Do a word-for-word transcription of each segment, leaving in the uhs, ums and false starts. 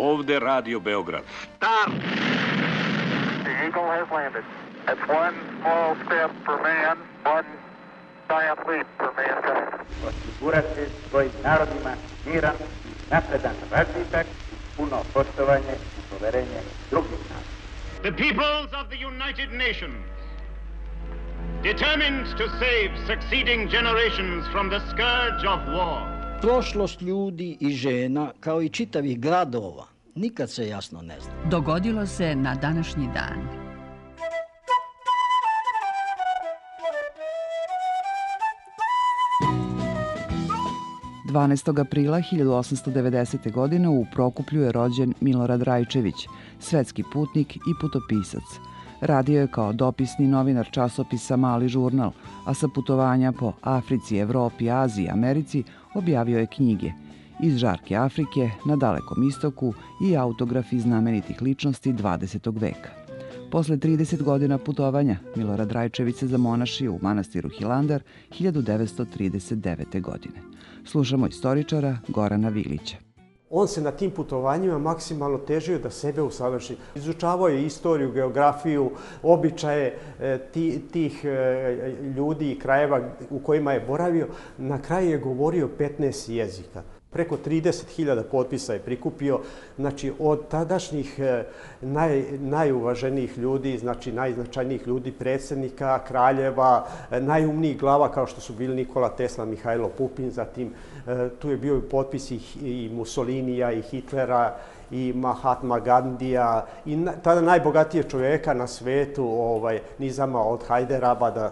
Ovde Radio Beograd. Start! The Eagle has landed. That's one small step for man, one giant leap for mankind. Osigurati svojim narodima miran, napredan razvitak, puno poštovanje i poverenje drugih naroda. The peoples of the United Nations, determined to save succeeding generations from the scourge of war. Prošlost ljudi i žena, kao i čitavih gradova, nikad se jasno ne zna. Dogodilo se na današnji dan. dvanaestog aprila hiljadu osamsto devedesete. godine u Prokuplju je rođen Milorad Rajčević, svetski putnik i putopisac. Radio je kao dopisni novinar časopisa Mali žurnal, a sa putovanja po Africi, Evropi, Aziji i Americi objavio je knjige Iz žarke Afrike, Na dalekom istoku i autografi znamenitih ličnosti dvadesetog veka. Posle trideset godina putovanja, Milorad Rajčević se zamonašio u manastiru Hilandar hiljadu devetsto trideset devete. godine. Slušamo istoričara Gorana Vilića. On se na tim putovanjima maksimalno težio da sebe usavrši. Izučavao je istoriju, geografiju, običaje tih ljudi i krajeva u kojima je boravio. Na kraju je govorio petnaest jezika. Preko trideset hiljada potpisa je prikupio, znači od tadašnjih naj, najuvaženijih ljudi, znači najznačajnijih ljudi, predsjednika, kraljeva, najumnijih glava kao što su bili Nikola Tesla, Mihajlo Pupin, zatim tu je bio potpis i Mussolinija i Hitlera i Mahatma Gandija i na, tada najbogatije čovjeka na svetu, ovaj, Nizama od Hajderabada.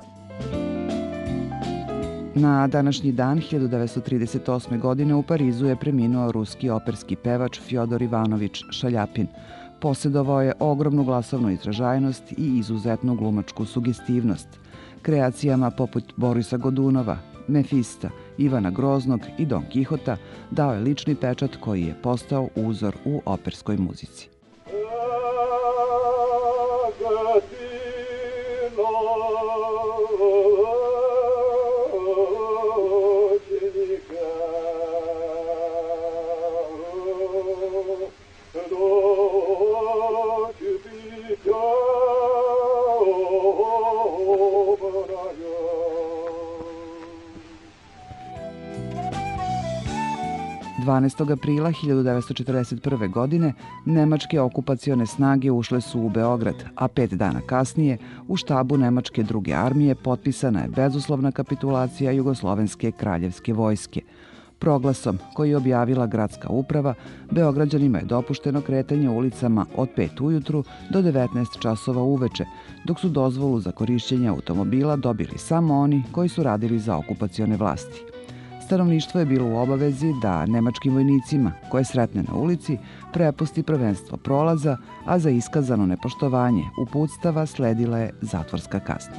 Na današnji dan hiljadu devetsto trideset osme. godine u Parizu je preminuo ruski operski pevač Fjodor Ivanović Šaljapin. Posjedovao je ogromnu glasovnu izražajnost i izuzetnu glumačku sugestivnost. Kreacijama poput Borisa Godunova, Mefista, Ivana Groznog i Don Kihota dao je lični pečat koji je postao uzor u operskoj muzici. dvanaestog aprila hiljadu devetsto četrdeset prve. godine nemačke okupacione snage ušle su u Beograd, a pet dana kasnije u štabu Nemačke druge armije potpisana je bezuslovna kapitulacija Jugoslovenske kraljevske vojske. Proglasom koji je objavila gradska uprava, Beograđanima je dopušteno kretanje ulicama od pet ujutru do devetnaest časova uveče, dok su dozvolu za korišćenje automobila dobili samo oni koji su radili za okupacione vlasti. Stanovništvo je bilo u obavezi da nemačkim vojnicima koje sretne na ulici prepusti prvenstvo prolaza, a za iskazano nepoštovanje uputstava sledila je zatvorska kazna.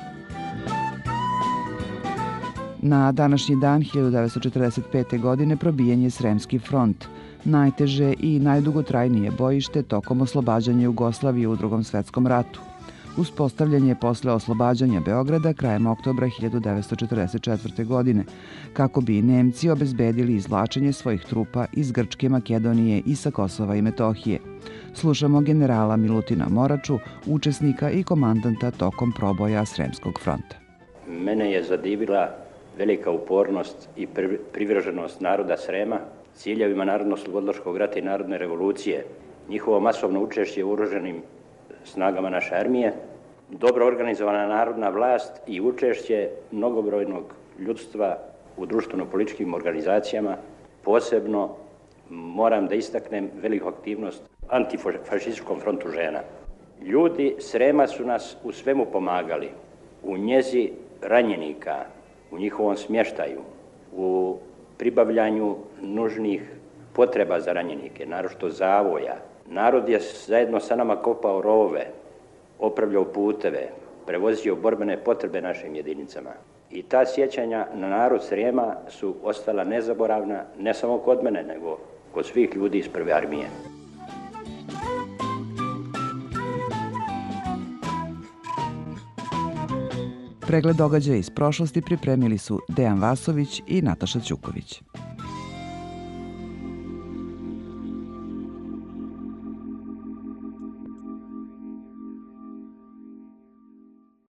Na današnji dan hiljadu devetsto četrdeset pete. godine probijen je Sremski front, najteže i najdugotrajnije bojište tokom oslobađanja Jugoslavije u Drugom svetskom ratu. Uspostavljen je posle oslobađanja Beograda krajem oktobra hiljadu devetsto četrdeset četvrte. godine, kako bi Nemci obezbedili izvlačenje svojih trupa iz Grčke, Makedonije i sa Kosova i Metohije. Slušamo generala Milutina Moraču, učesnika i komandanta tokom proboja Sremskog fronta. Mene je zadivila velika upornost i privrženost naroda Srema ciljevima Narodno-oslobodilačkog rata i Narodne revolucije, njihovo masovno učešće u oružanim snagama naše armije, dobro organizovana narodna vlast i učešće mnogobrojnog ljudstva u društveno-političkim organizacijama. Posebno moram da istaknem veliku aktivnost antifašističkom frontu žena. Ljudi Srema su nas u svemu pomagali, u njezi ranjenika, u njihovom smještaju, u pribavljanju nužnih potreba za ranjenike, naročito zavoja. Narod je zajedno sa nama kopao rovove, opravljao puteve, prevozio borbene potrebe našim jedinicama. I ta sjećanja na narod Srijema su ostala nezaboravna, ne samo kod mene, nego kod svih ljudi iz prve armije. Pregled događaja iz prošlosti pripremili su Dejan Vasović i Nataša Ćuković.